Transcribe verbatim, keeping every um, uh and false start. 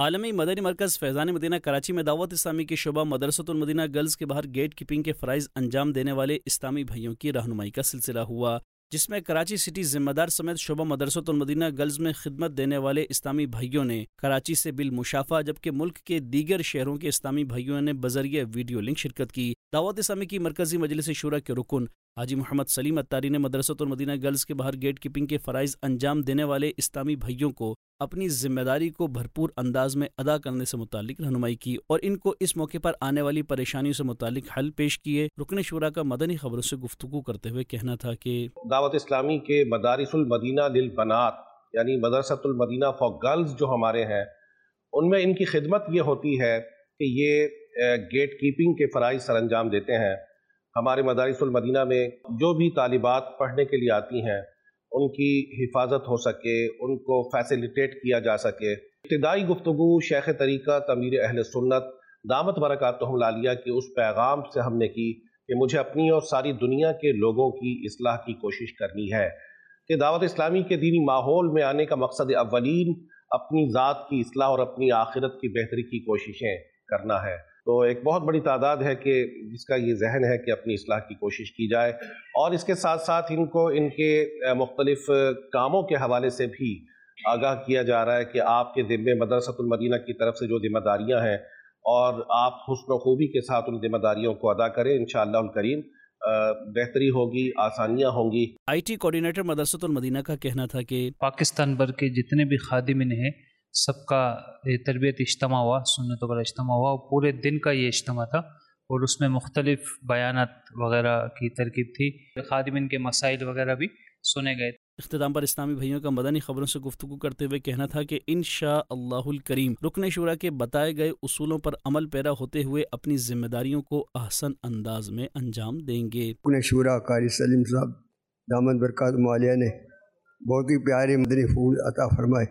عالمی مدنی مرکز فیضان مدینہ کراچی میں دعوت اسلامی کے شعبہ مدرسۃ المدینہ گرلز کے باہر گیٹ کیپنگ کے فرائض انجام دینے والے اسلامی بھائیوں کی رہنمائی کا سلسلہ ہوا، جس میں کراچی سٹی ذمہ دار سمیت شعبہ مدرسۃ المدینہ گرلز میں خدمت دینے والے اسلامی بھائیوں نے کراچی سے بالمشافہ، جبکہ ملک کے دیگر شہروں کے اسلامی بھائیوں نے بذریعہ ویڈیو لنک شرکت کی۔ دعوت اسلامی کی مرکزی مجلس شورا کے رکن حاجی محمد سلیم اتاری نے مدرسۃ المدینہ گرلز کے باہر گیٹ کیپنگ کے فرائض انجام دینے والے اسلامی بھائیوں کو اپنی ذمہ داری کو بھرپور انداز میں ادا کرنے سے متعلق رہنمائی کی اور ان کو اس موقع پر آنے والی پریشانیوں سے متعلق حل پیش کیے۔ رکن شورا کا مدنی خبروں سے گفتگو کرتے ہوئے کہنا تھا کہ دعوت اسلامی کے مدارس المدینہ للبنات یعنی مدرسۃ المدینہ فار گرلز جو ہمارے ہیں، ان میں ان کی خدمت یہ ہوتی ہے کہ یہ گیٹ کیپنگ کے فرائض سر انجام دیتے ہیں۔ ہمارے مدارس المدینہ میں جو بھی طالبات پڑھنے کے لیے آتی ہیں ان کی حفاظت ہو سکے، ان کو فیسیلیٹیٹ کیا جا سکے۔ ابتدائی گفتگو شیخ طریقت امیر اہل سنت دامت برکاتہم العالیہ کے اس پیغام سے ہم نے کی کہ مجھے اپنی اور ساری دنیا کے لوگوں کی اصلاح کی کوشش کرنی ہے، کہ دعوت اسلامی کے دینی ماحول میں آنے کا مقصد اولین اپنی ذات کی اصلاح اور اپنی آخرت کی بہتری کی کوششیں کرنا ہے۔ تو ایک بہت بڑی تعداد ہے کہ جس کا یہ ذہن ہے کہ اپنی اصلاح کی کوشش کی جائے، اور اس کے ساتھ ساتھ ان کو ان کے مختلف کاموں کے حوالے سے بھی آگاہ کیا جا رہا ہے کہ آپ کے ذمے مدرسۃ المدینہ کی طرف سے جو ذمہ داریاں ہیں اور آپ حسن و خوبی کے ساتھ ان ذمہ داریوں کو ادا کریں، انشاءاللہ الکریم بہتری ہوگی، آسانیاں ہوں گی۔ آئی ٹی کوارڈینیٹر مدرسۃ المدینہ کا کہنا تھا کہ پاکستان بھر کے جتنے بھی خادمین ہیں سب کا تربیت اجتماع ہوا، سنتوں کا اجتماع ہوا، اور پورے دن کا یہ اجتماع تھا اور اس میں مختلف بیانات وغیرہ کی ترکیب تھی، خادمین کے مسائل وغیرہ بھی سنے گئے۔ اختتام پر اسلامی بھائیوں کا مدنی خبروں سے گفتگو کرتے ہوئے کہنا تھا کہ انشاء اللہ الکریم رکن شورا کے بتائے گئے اصولوں پر عمل پیرا ہوتے ہوئے اپنی ذمہ داریوں کو احسن انداز میں انجام دیں گے۔ رکن شورا قاری سلیم صاحب دامت برکاتہم العالیہ نے بہت ہی پیارے مدنی پھول عطا فرمائے۔